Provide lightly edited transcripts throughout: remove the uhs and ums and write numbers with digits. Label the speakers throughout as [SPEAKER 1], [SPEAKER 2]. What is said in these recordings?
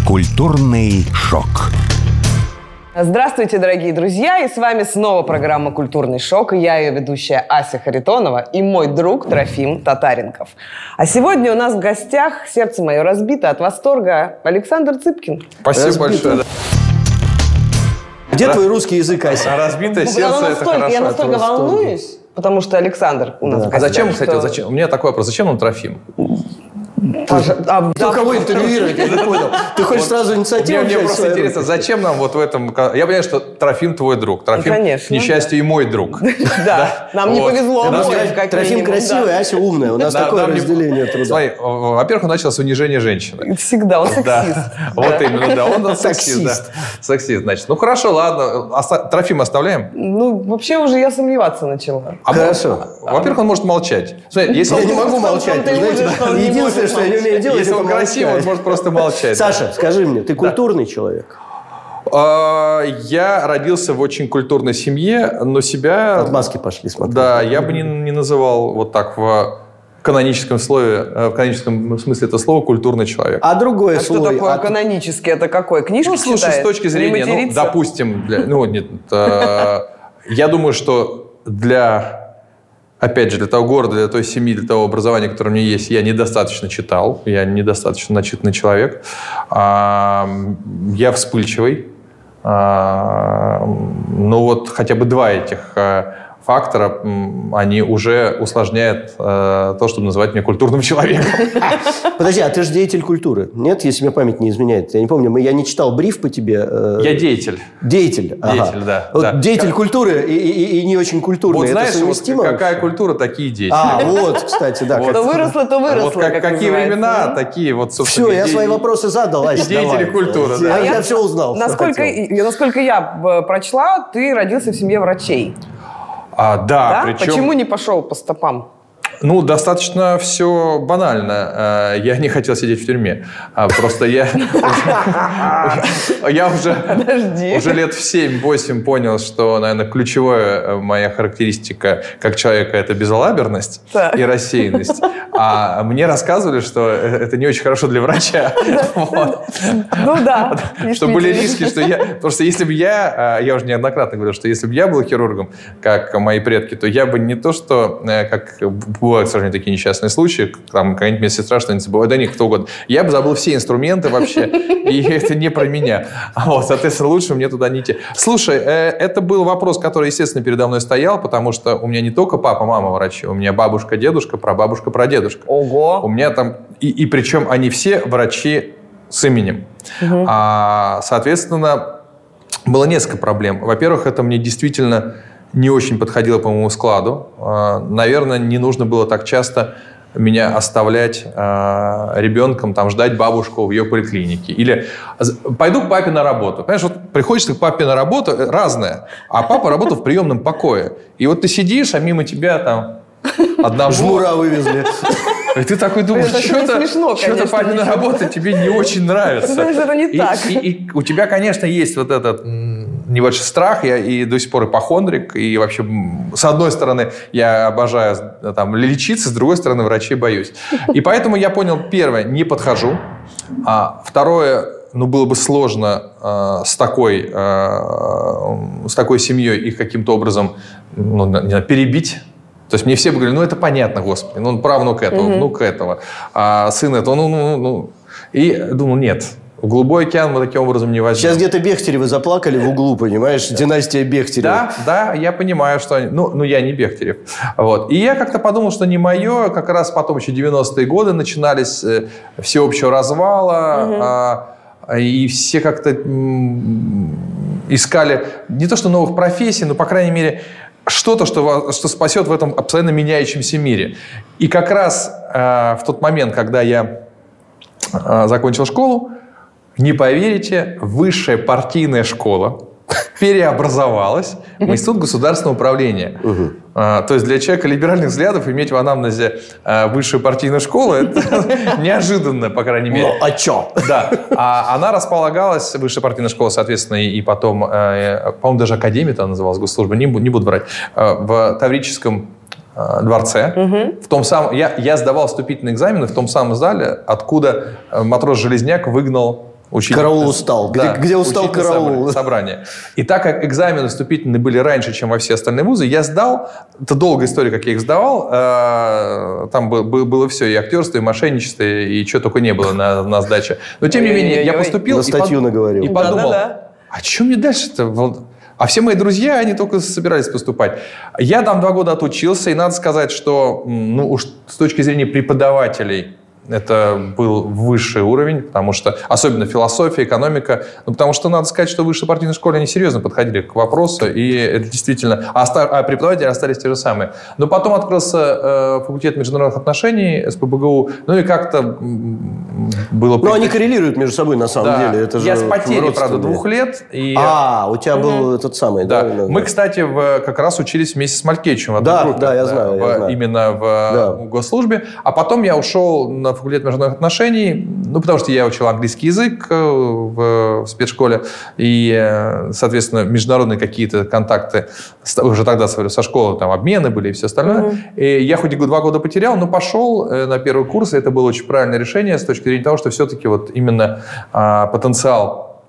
[SPEAKER 1] Культурный шок.
[SPEAKER 2] Здравствуйте, дорогие друзья, и с вами снова программа «Культурный шок», и я ее ведущая Ася Харитонова и мой друг Трофим Татаренков. А сегодня у нас в гостях, сердце мое разбито от восторга, Александр Цыпкин.
[SPEAKER 3] Спасибо большое.
[SPEAKER 4] Где твой русский язык, Ася?
[SPEAKER 3] Разбитое сердце – это хорошо.
[SPEAKER 2] Я настолько волнуюсь, потому что Александр у нас в гостях.
[SPEAKER 3] А зачем, кстати, зачем? У меня такой вопрос. Зачем нам Трофим?
[SPEAKER 4] Кто кого интервьюирует, я не понял. Ты хочешь сразу инициативу?
[SPEAKER 3] Мне просто интересно, зачем нам вот в этом... Я понимаю, что Трофим твой друг. Трофим, к несчастью, и мой друг.
[SPEAKER 2] Да, нам не повезло.
[SPEAKER 4] Трофим красивый, Ася умная. У нас такое разделение труда.
[SPEAKER 3] Смотри, во-первых, он начал с унижения женщины.
[SPEAKER 2] Всегда, он сексист.
[SPEAKER 3] Вот именно, да. Он сексист. Сексист, значит. Ну, хорошо, ладно. Трофим оставляем?
[SPEAKER 2] Ну, вообще уже я сомневаться начала.
[SPEAKER 4] Хорошо.
[SPEAKER 3] Во-первых, он может молчать.
[SPEAKER 4] Я не могу молчать. Единственное, что я не умею делать,
[SPEAKER 3] если он красивый, он может просто молчать.
[SPEAKER 4] Саша, скажи мне, ты культурный человек?
[SPEAKER 3] Я родился в очень культурной семье, но себя...
[SPEAKER 4] Отмазки пошли, смотри.
[SPEAKER 3] Да, я бы не называл вот так в каноническом смысле это слово «культурный человек».
[SPEAKER 4] А другое слово...
[SPEAKER 2] Что такое канонический? Это какой? Книжки читает?
[SPEAKER 3] Слушай, с точки зрения, допустим, я думаю, что опять же, для того города, для той семьи, для того образования, которое у меня есть, я недостаточно читал, я недостаточно начитанный человек. Я вспыльчивый. Но вот хотя бы два этих фактора, они уже усложняют то, чтобы называть меня культурным человеком.
[SPEAKER 4] Подожди, а ты же деятель культуры, нет? Если мне память не изменяет. Я не помню, я не читал бриф по тебе.
[SPEAKER 3] Я деятель.
[SPEAKER 4] Деятель,
[SPEAKER 3] да.
[SPEAKER 4] Вот деятель культуры и не очень культурный.
[SPEAKER 3] Вот знаешь,
[SPEAKER 4] это совместимо?
[SPEAKER 3] Вот какая культура, такие дети.
[SPEAKER 4] Вот, кстати, да.
[SPEAKER 2] То выросло, то выросло.
[SPEAKER 3] Вот какие времена, такие вот, собственно.
[SPEAKER 4] Все, я свои вопросы задал, Ася,
[SPEAKER 3] деятели культуры.
[SPEAKER 4] Я все узнал.
[SPEAKER 2] Насколько я прочла, ты родился в семье врачей.
[SPEAKER 3] Да, причем...
[SPEAKER 2] Почему не пошел по стопам?
[SPEAKER 3] Ну, достаточно все банально. Я не хотел сидеть в тюрьме. Просто я уже лет в 7-8 понял, что, наверное, ключевая моя характеристика как человека – это безалаберность и рассеянность. А мне рассказывали, что это не очень хорошо для врача.
[SPEAKER 2] Ну да.
[SPEAKER 3] Что были риски, что я... Потому что если бы я уже неоднократно говорил, что если бы я был хирургом, как мои предки, то я бы не то, что как... Бывают, к сожалению, такие несчастные случаи, там какая-нибудь медсестра что-нибудь забывает, да нет, кто угодно. Я бы забыл все инструменты вообще, и это не про меня. Соответственно, лучше мне туда не идти. Слушай, это был вопрос, который, естественно, передо мной стоял, потому что у меня не только папа, мама врачи, у меня бабушка, дедушка, прабабушка, прадедушка.
[SPEAKER 2] Ого!
[SPEAKER 3] У меня там, и причем они все врачи с именем.
[SPEAKER 2] Угу.
[SPEAKER 3] Соответственно, было несколько проблем. Во-первых, это мне действительно... не очень подходило по моему складу. Наверное, не нужно было так часто меня оставлять ребенком, ждать бабушку в ее поликлинике. Или пойду к папе на работу. Понимаешь, вот приходишь ты к папе на работу, разное, а папа работал в приемном покое. И вот ты сидишь, а мимо тебя одного...
[SPEAKER 4] Жмура вывезли.
[SPEAKER 3] И ты такой думаешь, что-то папина работа тебе не очень нравится.
[SPEAKER 2] Знаешь, это не так.
[SPEAKER 3] И у тебя, конечно, есть вот этот небольшой страх, я и до сих пор ипохондрик, и вообще, с одной стороны, я обожаю лечиться, с другой стороны, врачей боюсь. И поэтому я понял, первое, не подхожу, а второе, было бы сложно с такой семьей их каким-то образом перебить. То есть мне все говорили, это понятно, господи, правнук этого, внук этого, а сын этого, И думал, нет, в голубой океан мы таким образом не возьмем.
[SPEAKER 4] Сейчас где-то Бехтеревы заплакали в углу, понимаешь, династия Бехтерева.
[SPEAKER 3] Да, я понимаю, что они... я не Бехтерев. И я как-то подумал, что не мое, как раз потом еще 90-е годы начинались всеобщего развала, и все как-то искали не то что новых профессий, но, по крайней мере, что-то, что спасет в этом абсолютно меняющемся мире. И как раз в тот момент, когда я закончил школу, не поверите, высшая партийная школа переобразовалась в Институт государственного управления. То есть для человека либеральных взглядов иметь в анамнезе высшую партийную школу – это неожиданно, по крайней мере.
[SPEAKER 4] А чё?
[SPEAKER 3] Да. Она располагалась, высшая партийная школа, соответственно, и потом, по-моему, даже академия там называлась, госслужба, не буду врать, в Таврическом дворце. В том самом, я сдавал вступительные экзамены в том самом зале, откуда матрос Железняк выгнал
[SPEAKER 4] Караул устал.
[SPEAKER 3] Да,
[SPEAKER 4] где устал караул?
[SPEAKER 3] Собрание. И так как экзамены вступительные были раньше, чем во все остальные вузы, я сдал. Это долгая история, как я их сдавал. Там было все, и актерство, и мошенничество, и чего только не было на сдаче. Но, тем не менее, я поступил
[SPEAKER 4] на статью наговорил.
[SPEAKER 3] И подумал,
[SPEAKER 2] Да-да-да.
[SPEAKER 3] а что мне дальше-то? А все мои друзья, они только собирались поступать. Я там 2 года отучился, и надо сказать, что уж с точки зрения преподавателей это был высший уровень, потому что, особенно философия, экономика, потому что надо сказать, что в высшей партийной школе они серьезно подходили к вопросу, и это действительно... А преподаватели остались те же самые. Но потом открылся факультет международных отношений СПбГУ, и как-то было...
[SPEAKER 4] Но они коррелируют между собой, на самом деле. Это же
[SPEAKER 3] я с потерей, правда, 2 лет. И...
[SPEAKER 4] у тебя был этот самый, да?
[SPEAKER 3] Мы, кстати, как раз учились вместе с Малькевичем в одной группе.
[SPEAKER 4] Да, я знаю.
[SPEAKER 3] Именно в госслужбе. А потом я ушел на факультет международных отношений, потому что я учил английский язык в спецшколе, и, соответственно, международные какие-то контакты уже тогда со школы, там обмены были и все остальное. И я хоть и 2 года потерял, но пошел на первый курс, и это было очень правильное решение с точки зрения того, что все-таки вот именно потенциал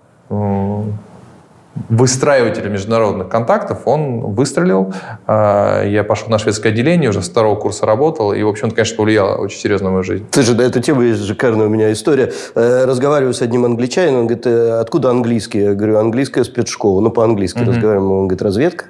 [SPEAKER 3] выстраивателя международных контактов, он выстрелил. Я пошел на шведское отделение, уже с 2-го курса работал, и, в общем, это, конечно, повлияло очень серьезно на мою жизнь.
[SPEAKER 4] Слушай, да, эта тема есть шикарная у меня история. Разговариваю с одним англичанином, он говорит, откуда английский? Я говорю, английская спецшкола. Он-по-английски разговариваем, он говорит, разведка?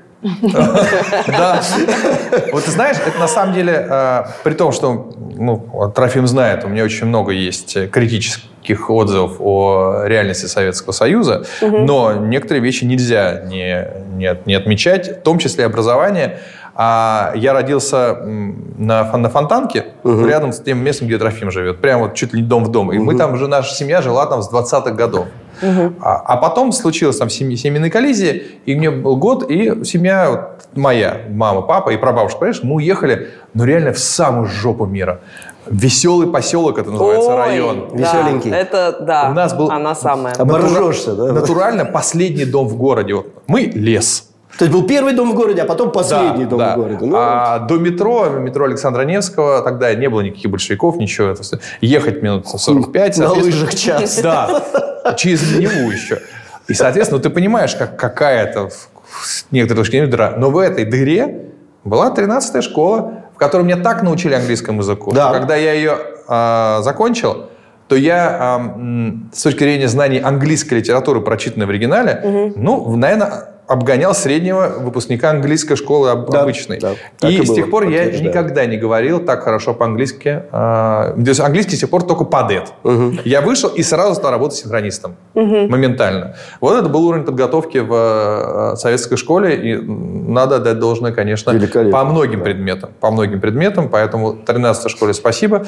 [SPEAKER 3] Да. Вот ты знаешь, это на самом деле, при том, что Трофим знает, у меня очень много есть критических отзывов о реальности Советского Союза, но некоторые вещи нельзя не отмечать, в том числе образование. Я родился на Фонтанке, рядом с тем местом, где Трофим живет. Прямо вот чуть ли не дом в дом. И мы там уже, наша семья жила там с 20-х годов. А потом случилась там семейная коллизия, и мне был год, и семья моя, мама, папа и прабабушка, понимаешь, мы уехали, реально в самую жопу мира. Веселый поселок, это называется, район.
[SPEAKER 4] Веселенький.
[SPEAKER 2] Это, да,
[SPEAKER 3] у нас был
[SPEAKER 2] она самая.
[SPEAKER 4] Оборжешься, да?
[SPEAKER 3] Натурально последний дом в городе. Мы лес.
[SPEAKER 4] То есть был первый дом в городе, а потом последний дом в городе.
[SPEAKER 3] До метро Александра Невского, тогда не было никаких большевиков, ничего. Это все. Ехать минут 45.
[SPEAKER 4] На лыжах час.
[SPEAKER 3] Да, через Неву еще. И, соответственно, ты понимаешь, какая-то с некоторой точки зрения дыра. Но в этой дыре была 13-я школа, в которой меня так научили английскому языку. Да. Когда я ее закончил, то я с точки зрения знаний английской литературы, прочитанной в оригинале, наверное, обгонял среднего выпускника английской школы обычной. Да, и с тех пор я никогда не говорил так хорошо по-английски. То есть английский с тех пор только падает. Я вышел и сразу стал работать синхронистом. Моментально. Вот это был уровень подготовки в советской школе. И надо отдать должное, конечно, по многим предметам. По многим предметам. Поэтому 13-й школе спасибо.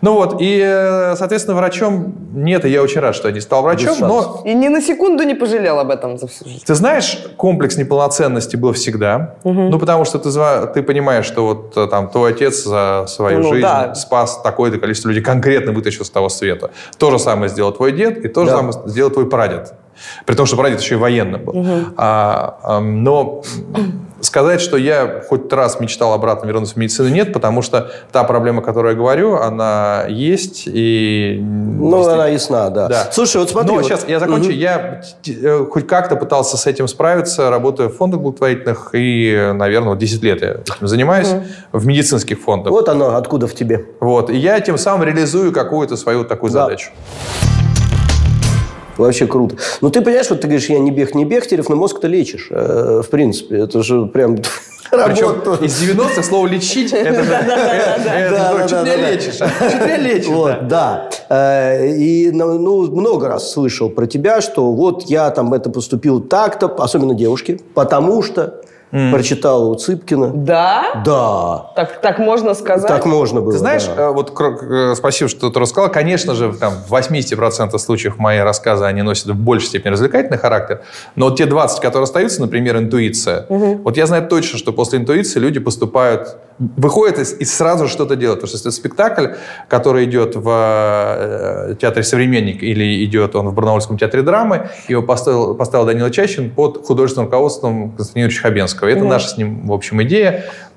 [SPEAKER 3] И, соответственно, врачом нет. И я очень рад, что я не стал врачом. Но...
[SPEAKER 2] И ни на секунду не пожалел об этом за всю жизнь.
[SPEAKER 3] Ты знаешь, комплекс неполноценности был всегда. Потому что ты понимаешь, что вот там твой отец за свою жизнь спас такое-то количество людей, конкретно вытащил с того света. То же самое сделал твой дед, и то же самое сделал твой прадед. При том, что прадед еще и военным был. Но сказать, что я хоть раз мечтал обратно вернуться в медицину, нет, потому что та проблема, о которой я говорю, она есть. И
[SPEAKER 4] она ясна, да. Слушай, вот смотри.
[SPEAKER 3] Сейчас я закончу. Я хоть как-то пытался с этим справиться, работая в фондах благотворительных, и, наверное, 10 лет я этим занимаюсь в медицинских фондах.
[SPEAKER 4] Вот оно, откуда в тебе.
[SPEAKER 3] И я тем самым реализую какую-то свою такую задачу.
[SPEAKER 4] Вообще круто. Ты понимаешь, вот ты говоришь, я не Бехтерев, но мозг-то лечишь. В принципе, это же прям...
[SPEAKER 3] Причем из 90-х слово «лечить» это же чуть не лечишь.
[SPEAKER 4] Да. И много раз слышал про тебя, что вот я там поступил так-то, особенно девушки, потому что прочитал у Цыпкина.
[SPEAKER 2] Да?
[SPEAKER 4] Да.
[SPEAKER 2] Так можно сказать?
[SPEAKER 4] Так можно было,
[SPEAKER 3] Ты знаешь, спасибо, что ты рассказал. Конечно же, в 80% случаев мои рассказы, они носят в большей степени развлекательный характер. Но те 20, которые остаются, например, интуиция. Вот я знаю точно, что после интуиции люди выходят и сразу что-то делают. Потому что это спектакль, который идет в театре «Современник» или идет он в Барнаульском театре драмы, его поставил Данила Чащин под художественным руководством Константина Юрьевича Хабенского. Это наша с ним, в общем, идея.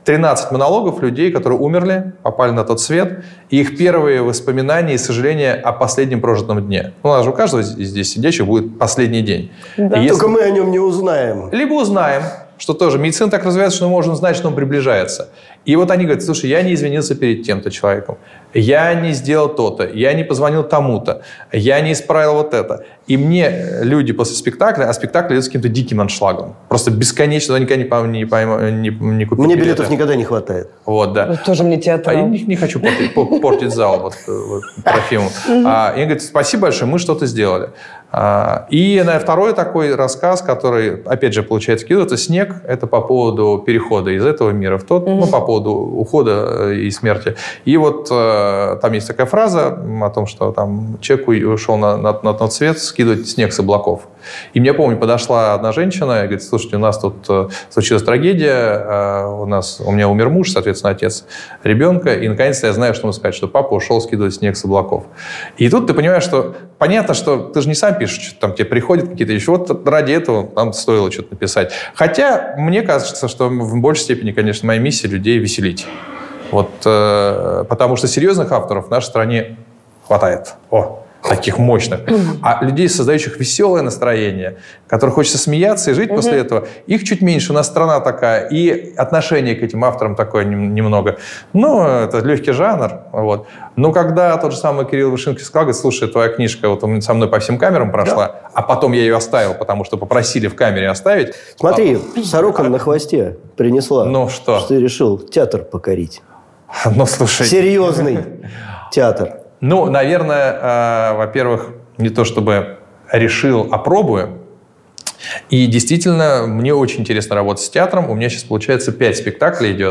[SPEAKER 3] 13 монологов людей, которые умерли, попали на тот свет, и их первые воспоминания и сожаления о последнем прожитом дне. У нас же у каждого здесь сидящих будет последний день.
[SPEAKER 4] Да. Только мы о нем не узнаем.
[SPEAKER 3] Либо узнаем, что тоже медицина так развивается, что мы можем знать, что он приближается. И вот они говорят: слушай, я не извинился перед тем-то человеком, я не сделал то-то, я не позвонил тому-то, я не исправил вот это. И мне люди после спектакля, а спектакль идет с каким-то диким аншлагом. Просто бесконечно, я никогда не купил.
[SPEAKER 4] Мне билетов никогда не хватает.
[SPEAKER 3] Вот, да.
[SPEAKER 2] Вот тоже мне театр.
[SPEAKER 3] Я не хочу портить зал вот Трофиму. И они говорят: спасибо большое, мы что-то сделали. И второй такой рассказ, который, опять же, получается, это «Снег», это по поводу перехода из этого мира в тот, по поводу ухода и смерти. И вот там есть такая фраза о том, что там человек ушел на тот свет скидывать снег с облаков. И мне, помню, подошла одна женщина и говорит: слушайте, у нас тут случилась трагедия, у меня умер муж, соответственно, отец ребенка, и наконец-то я знаю, что ему сказать, что папа ушел скидывать снег с облаков. И тут ты понимаешь, что понятно, что ты же не сам пишешь, что там тебе приходят какие-то вещи. Вот ради этого нам стоило что-то написать. Хотя мне кажется, что в большей степени, конечно, моя миссия людей веселить. Вот, потому что серьезных авторов в нашей стране хватает. Таких мощных. А людей, создающих веселое настроение, которым хочется смеяться и жить после этого, их чуть меньше. У нас страна такая, и отношение к этим авторам такое немного. Это легкий жанр. Вот. Но когда тот же самый Кирилл Вышинский сказал: говорит: слушай, твоя книжка вот со мной по всем камерам прошла, а потом я ее оставил, потому что попросили в камере оставить.
[SPEAKER 4] Смотри, сорока на хвосте принесла.
[SPEAKER 3] Ну что?
[SPEAKER 4] Что ты решил театр покорить.
[SPEAKER 3] Слушай.
[SPEAKER 4] Серьезный театр.
[SPEAKER 3] Наверное, во-первых, не то чтобы решил, а пробую. И действительно, мне очень интересно работать с театром. У меня сейчас, получается, 5 спектаклей идет.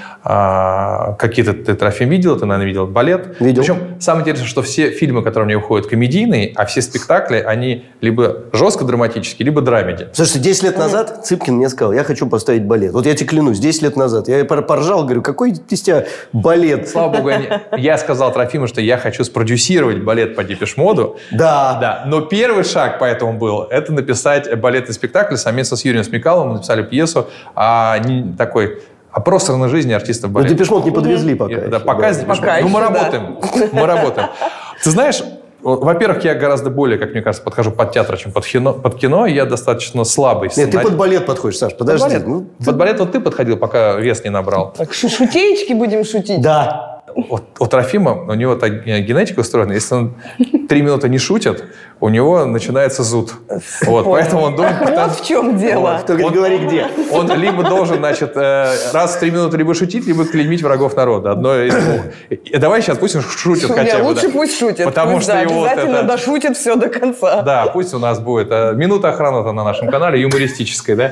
[SPEAKER 3] Какие-то ты, Трофим, видел, ты, наверное, видел балет.
[SPEAKER 4] Видел.
[SPEAKER 3] Причем самое интересное, что все фильмы, которые у меня выходят, комедийные, а все спектакли, они либо жестко драматические, либо драмеди.
[SPEAKER 4] Слушай, 10 лет назад Цыпкин мне сказал: я хочу поставить балет. Вот я тебе клянусь, 10 лет назад. Я поржал, говорю: какой из тебя балет?
[SPEAKER 3] Слава богу, я сказал Трофиму, что я хочу спродюсировать балет по Депеш Моду.
[SPEAKER 4] Да.
[SPEAKER 3] Но первый шаг поэтому был, это написать балетный спектакль. Совместно с Юрием Смекаловым написали пьесу о пространной жизни артистов балета.
[SPEAKER 4] Депеш Мод не подвезли пока.
[SPEAKER 3] Да, пока с Депеш Мод. Мы работаем. Ты знаешь, во-первых, я гораздо более, как мне кажется, подхожу под театр, чем под кино. Я достаточно слабый сценарист.
[SPEAKER 4] Нет, ты под балет подходишь, Саш, подожди.
[SPEAKER 3] Под балет вот ты подходил, пока вес не набрал.
[SPEAKER 2] Так шутеечки будем шутить?
[SPEAKER 4] Да.
[SPEAKER 3] У Трофима, у него так генетика устроена, если он 3 минуты не шутит, у него начинается зуд. Поэтому он должен...
[SPEAKER 2] Вот в чем дело.
[SPEAKER 4] Кто говорит, где.
[SPEAKER 3] Он либо должен, раз в 3 минуты либо шутить, либо клеймить врагов народа. Одно из двух. Давай сейчас пусть он шутит хотя бы.
[SPEAKER 2] Лучше пусть шутит.
[SPEAKER 3] Потому
[SPEAKER 2] пусть,
[SPEAKER 3] что его
[SPEAKER 2] обязательно дошутит все до конца.
[SPEAKER 3] Да, пусть у нас будет минута охраны на нашем канале, юмористической, да?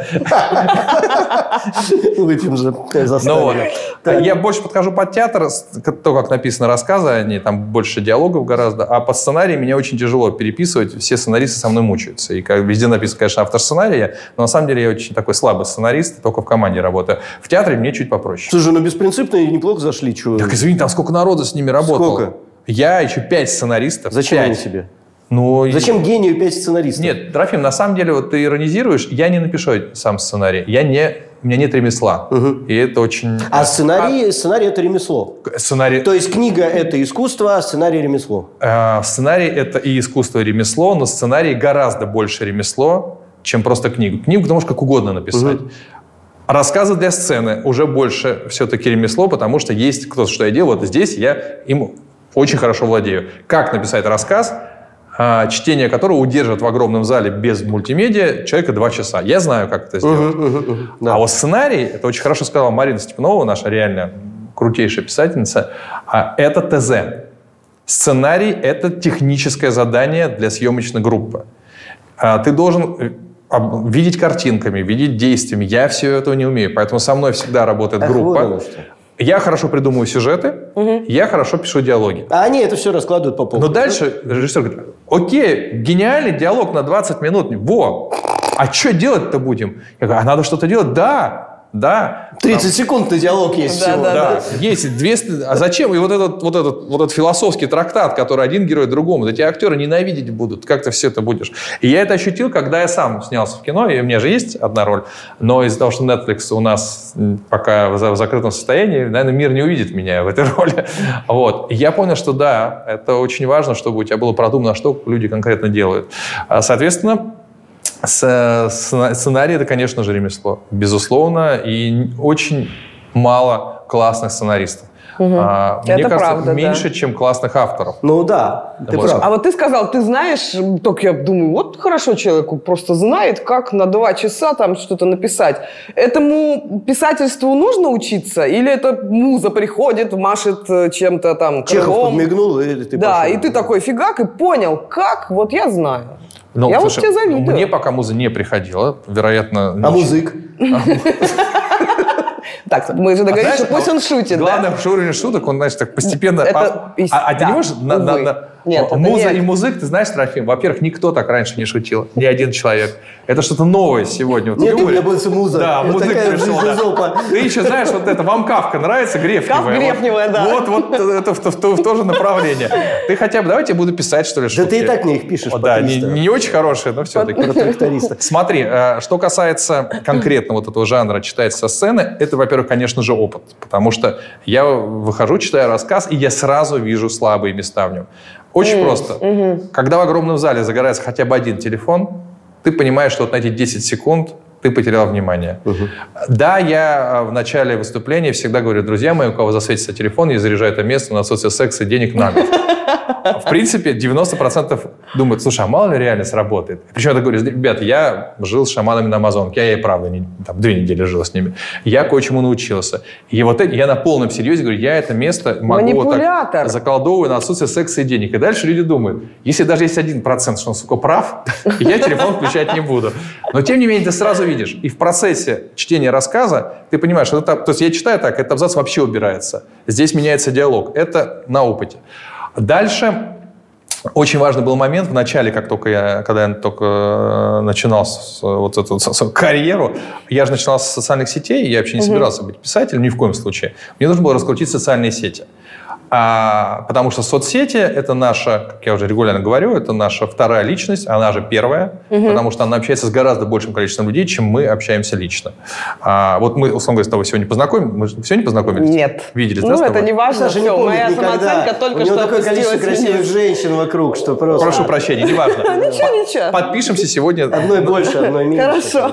[SPEAKER 4] Выпьем же, заставили.
[SPEAKER 3] Я больше подхожу под театр, то, как написаны рассказы, они там больше диалогов гораздо, а по сценарию меня очень тяжело переписывать, все сценаристы со мной мучаются. И везде написано, конечно, автор сценария, но на самом деле я очень такой слабый сценарист, только в команде работаю. В театре мне чуть попроще.
[SPEAKER 4] Слушай, беспринципно и неплохо зашли. Чего?
[SPEAKER 3] Так извини, там сколько народу с ними работало.
[SPEAKER 4] Сколько?
[SPEAKER 3] Я еще 5 сценаристов.
[SPEAKER 4] Зачем
[SPEAKER 3] 5.
[SPEAKER 4] они тебе? Зачем гению 5 сценаристов?
[SPEAKER 3] Нет, Трофим, на самом деле, вот ты иронизируешь, я не напишу сам сценарий. У меня нет ремесла. И это очень...
[SPEAKER 4] А сценарий – это ремесло?
[SPEAKER 3] Сценарий...
[SPEAKER 4] То есть книга – это искусство, а сценарий – ремесло?
[SPEAKER 3] Сценарий – это и искусство, и ремесло, но сценарий гораздо больше ремесло, чем просто книгу. Книгу ты можешь как угодно написать. Рассказы для сцены уже больше все-таки ремесло, потому что есть кто-то, что я делаю, вот здесь я им очень хорошо владею. Как написать рассказ, чтение которого удержит в огромном зале без мультимедиа человека 2 часа. Я знаю, как это сделать.
[SPEAKER 4] Да.
[SPEAKER 3] А вот сценарий, это очень хорошо сказала Марина Степанова, наша реально крутейшая писательница, это ТЗ. Сценарий – это техническое задание для съемочной группы. Ты должен видеть картинками, видеть действиями. Я все этого не умею, поэтому со мной всегда работает группа. Я хорошо придумываю сюжеты, я хорошо пишу диалоги.
[SPEAKER 4] А они это все раскладывают по полкам.
[SPEAKER 3] Но дальше режиссер говорит: окей, гениальный диалог на 20 минут. А что делать-то будем? Я говорю: а надо что-то делать? Да, Да.
[SPEAKER 4] 30 секунд на диалог есть
[SPEAKER 2] Да,
[SPEAKER 4] всего.
[SPEAKER 2] да.
[SPEAKER 3] Есть 200... А зачем? И вот этот философский трактат, который один герой другому, эти актеры ненавидеть будут. Как ты все это будешь? И я это ощутил, когда я сам снялся в кино, и у меня же есть одна роль, но из-за того, что Netflix у нас пока в закрытом состоянии, наверное, мир не увидит меня в этой роли. Вот. И я понял, что да, это очень важно, чтобы у тебя было продумано, что люди конкретно делают. Соответственно, сценарий – это, конечно же, ремесло. Безусловно. И очень мало классных сценаристов. Мне
[SPEAKER 2] Это
[SPEAKER 3] кажется,
[SPEAKER 2] правда,
[SPEAKER 3] меньше, чем классных авторов.
[SPEAKER 4] Ну да, ты прав.
[SPEAKER 2] А вот ты сказал, ты знаешь, только я думаю, вот хорошо человеку просто знает, как на 2 часа там что-то написать. Этому писательству нужно учиться? Или это муза приходит, машет чем-то там
[SPEAKER 4] Чехов
[SPEAKER 2] крылом?
[SPEAKER 4] подмигнул, и ты
[SPEAKER 2] Да,
[SPEAKER 4] пошел.
[SPEAKER 2] и ты такой фигак и понял, как, вот я знаю.
[SPEAKER 3] Ну,
[SPEAKER 2] Я
[SPEAKER 3] слушай,
[SPEAKER 2] вот тебе завидую.
[SPEAKER 3] мне пока муза не приходила. Вероятно...
[SPEAKER 4] А музык?
[SPEAKER 2] Так, мы же договорились, что пусть он шутит,
[SPEAKER 3] Главное,
[SPEAKER 2] да?
[SPEAKER 3] в уровне шуток он, значит, так постепенно...
[SPEAKER 2] Это
[SPEAKER 3] А ты
[SPEAKER 2] да,
[SPEAKER 3] не можешь...
[SPEAKER 2] увы. Нет, это
[SPEAKER 3] муза
[SPEAKER 2] нет.
[SPEAKER 3] и музык, ты знаешь, Трофим, во-первых, никто так раньше не шутил. Ни один человек. Это что-то новое сегодня. Вот
[SPEAKER 4] Нет,
[SPEAKER 3] в
[SPEAKER 4] у меня
[SPEAKER 3] юморе.
[SPEAKER 4] будет муза.
[SPEAKER 3] Да,
[SPEAKER 4] Вот
[SPEAKER 3] музык
[SPEAKER 4] такая
[SPEAKER 3] пришел, да.
[SPEAKER 4] жопа.
[SPEAKER 3] Ты еще знаешь, вот это, вам Кафка нравится, Грефневая?
[SPEAKER 2] Грефневая, да.
[SPEAKER 3] Вот это в то же направление. Ты хотя бы, давайте я буду писать, что ли,
[SPEAKER 4] Да
[SPEAKER 3] шутки.
[SPEAKER 4] ты и так мне их пишешь по
[SPEAKER 3] Да,
[SPEAKER 4] 300.
[SPEAKER 3] не очень хорошие, но все-таки.
[SPEAKER 4] Про тракториста.
[SPEAKER 3] Смотри, что касается конкретно вот этого жанра читать со сцены, это, во-первых, конечно же, опыт. Потому что я выхожу, читаю рассказ, и я сразу вижу слабые места в нем. Очень просто. Когда в огромном зале загорается хотя бы один телефон, ты понимаешь, что вот на эти 10 секунд ты потерял внимание. Да, я в начале выступления всегда говорю, друзья мои, у кого засветится телефон, я заряжаю это место на соцсекс и денег на год. В принципе, 90% думают, слушай, а мало ли реально сработает. Причем я говорю, ребята, я жил с шаманами на Амазонке, я и правда 2 недели жил с ними. Я кое-чему научился. И вот это, я на полном серьезе говорю, я это место могу вот так заколдовывать на отсутствие секса и денег. И дальше люди думают, если даже есть 1%, что он, сука, прав, я телефон включать не буду. Но тем не менее, ты сразу видишь, и в процессе чтения рассказа ты понимаешь, что это, то есть я читаю так, этот абзац вообще убирается. Здесь меняется диалог. Это на опыте. Дальше очень важный был момент в начале, когда я только начинал вот эту карьеру. Я же начинал с социальных сетей, я вообще не собирался быть писателем ни в коем случае. Мне нужно было раскрутить социальные сети. Потому что соцсети – это наша, как я уже регулярно говорю, это наша вторая личность, она же первая, потому что она общается с гораздо большим количеством людей, чем мы общаемся лично. Вот мы, условно говоря, с тобой сегодня познакомились?
[SPEAKER 2] Нет.
[SPEAKER 3] Виделись,
[SPEAKER 2] ну,
[SPEAKER 3] да,
[SPEAKER 2] это не важно.
[SPEAKER 4] Саша не помнит
[SPEAKER 2] Моя
[SPEAKER 4] никогда.
[SPEAKER 2] самооценка только
[SPEAKER 4] У него
[SPEAKER 2] что
[SPEAKER 4] такое количество
[SPEAKER 2] опустилась
[SPEAKER 4] красивых
[SPEAKER 2] вниз.
[SPEAKER 4] женщин вокруг, что просто...
[SPEAKER 3] Прошу прощения, неважно.
[SPEAKER 2] Ничего.
[SPEAKER 3] Подпишемся сегодня.
[SPEAKER 4] Одной больше, одной меньше.
[SPEAKER 2] Хорошо.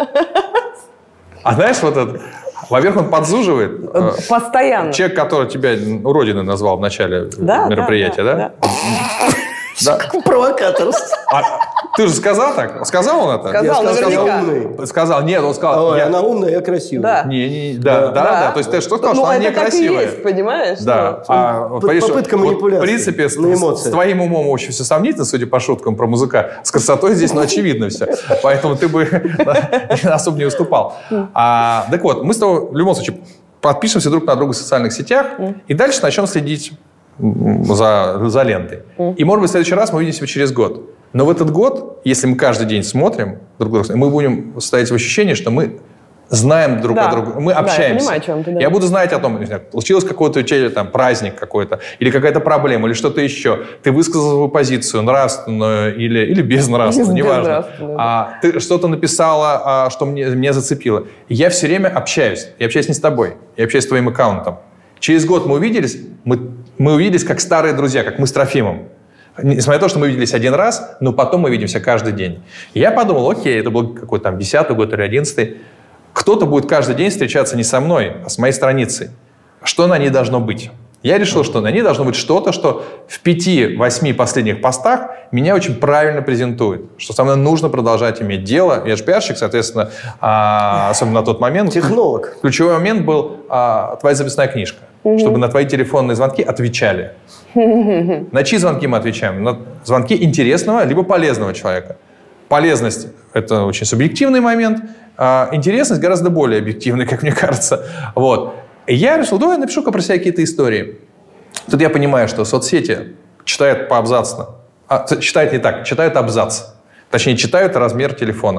[SPEAKER 3] А знаешь, вот это... Во-первых, он подзуживает.
[SPEAKER 2] Постоянно.
[SPEAKER 3] Человек, который тебя уродиной назвал в начале мероприятия, да? Да.
[SPEAKER 4] Провокатор.
[SPEAKER 3] А ты же сказал так? Сказал он это?
[SPEAKER 2] Сказал,
[SPEAKER 4] Я сказал,
[SPEAKER 2] наверняка.
[SPEAKER 4] умный.
[SPEAKER 3] Сказал. Нет, он сказал...
[SPEAKER 4] Ой, она умная, я красивая.
[SPEAKER 2] Да.
[SPEAKER 3] Да. То есть ты что сказал,
[SPEAKER 2] Ну,
[SPEAKER 3] что она
[SPEAKER 2] это так и
[SPEAKER 3] некрасивая?
[SPEAKER 2] есть, понимаешь?
[SPEAKER 3] Да.
[SPEAKER 2] Ну,
[SPEAKER 4] Попытка манипуляции
[SPEAKER 3] В принципе,
[SPEAKER 4] на эмоции.
[SPEAKER 3] с твоим умом очень все сомнительно, судя по шуткам про музыка. С красотой здесь, очевидно все. Поэтому ты бы особо не уступал. Так вот, мы с тобой в любом случае подпишемся друг на друга в социальных сетях и дальше начнем следить за лентой. И, может быть, в следующий раз мы увидимся через год. Но в этот год, если мы каждый день смотрим друг друга, мы будем стоять в ощущении, что мы знаем друг о друге, мы общаемся.
[SPEAKER 2] Да, я понимаю, о чем ты, да.
[SPEAKER 3] Я буду знать о том, не знаю, случилось какой-то у тебя там праздник какой-то, или какая-то проблема, или что-то еще. Ты высказал свою позицию, нравственную или безнравственную, неважно. Ты что-то написала, что меня зацепило. Я все время общаюсь. Я общаюсь не с тобой, я общаюсь с твоим аккаунтом. Через год мы увиделись, мы увиделись как старые друзья, как мы с Трофимом. Несмотря на то, что мы виделись один раз, но потом мы видимся каждый день. И я подумал, окей, это был какой-то там 10-й год или 11-й. Кто-то будет каждый день встречаться не со мной, а с моей страницей. Что на ней должно быть? Я решил, что на ней должно быть что-то, что в 5-8 последних постах меня очень правильно презентует. Что со мной нужно продолжать иметь дело. Я же пиарщик, соответственно, особенно на тот момент.
[SPEAKER 4] Технолог.
[SPEAKER 3] Ключевой момент был твоя записная книжка. Чтобы на твои телефонные звонки отвечали. На чьи звонки мы отвечаем? На звонки интересного либо полезного человека. Полезность – это очень субъективный момент. Интересность гораздо более объективная, как мне кажется. Вот. И я решил, давай напишу-ка про себя какие-то истории. Тут я понимаю, что соцсети читают поабзацно. Читают не так, читают абзац. Точнее, читают размер телефона.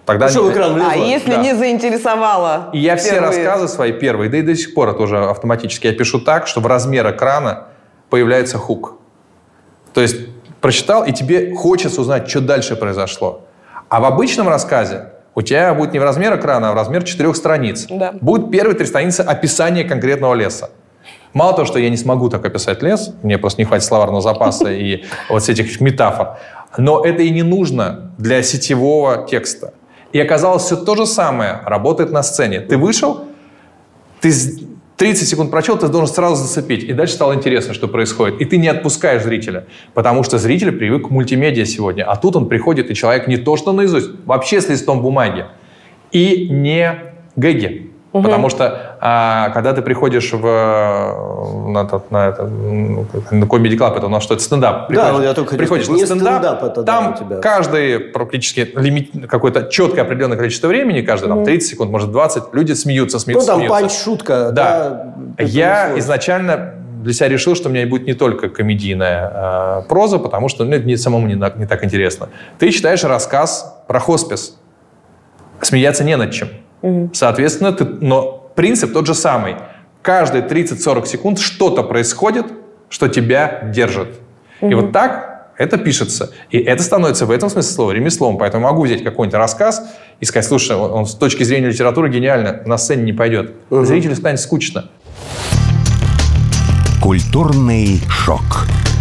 [SPEAKER 3] Тогда
[SPEAKER 4] Что в экран влезло?
[SPEAKER 2] А если не заинтересовало?
[SPEAKER 3] И я все
[SPEAKER 2] впервые?
[SPEAKER 3] рассказы свои первые, да и до сих пор это уже автоматически, я пишу так, что в размер экрана появляется хук. То есть прочитал, и тебе хочется узнать, что дальше произошло. А в обычном рассказе у тебя будет не в размер экрана, а в размер 4 страниц.
[SPEAKER 2] Да.
[SPEAKER 3] Будут первые 3 страницы описания конкретного леса. Мало того, что я не смогу так описать лес, мне просто не хватит словарного запаса и вот этих метафор, но это и не нужно для сетевого текста. И оказалось, все то же самое работает на сцене. Ты вышел, ты 30 секунд прочел, ты должен сразу зацепить. И дальше стало интересно, что происходит. И ты не отпускаешь зрителя, потому что зритель привык к мультимедиа сегодня. А тут он приходит, и человек не то что наизусть, вообще с листом бумаги. И не гэги. Потому что, когда ты приходишь на Comedy Club, это у нас что-то стендап.
[SPEAKER 4] Да, я только
[SPEAKER 3] приходишь на
[SPEAKER 4] не
[SPEAKER 3] стендап,
[SPEAKER 4] это,
[SPEAKER 3] там
[SPEAKER 4] да, у тебя.
[SPEAKER 3] каждый практически какое-то четкое определенное количество времени, каждый там 30 секунд, может 20, люди смеются.
[SPEAKER 4] Ну, там панч-шутка.
[SPEAKER 3] Да. Я изначально для себя решил, что у меня будет не только комедийная проза, потому что мне самому не так интересно. Ты читаешь рассказ про хоспис. Смеяться не над чем. Соответственно, но принцип тот же самый. Каждые 30-40 секунд что-то происходит, что тебя держит. И вот так это пишется. И это становится в этом смысле слова ремеслом. Поэтому могу взять какой-нибудь рассказ и сказать, слушай, он с точки зрения литературы гениально, на сцене не пойдет. Зрителю станет скучно.
[SPEAKER 1] Культурный шок.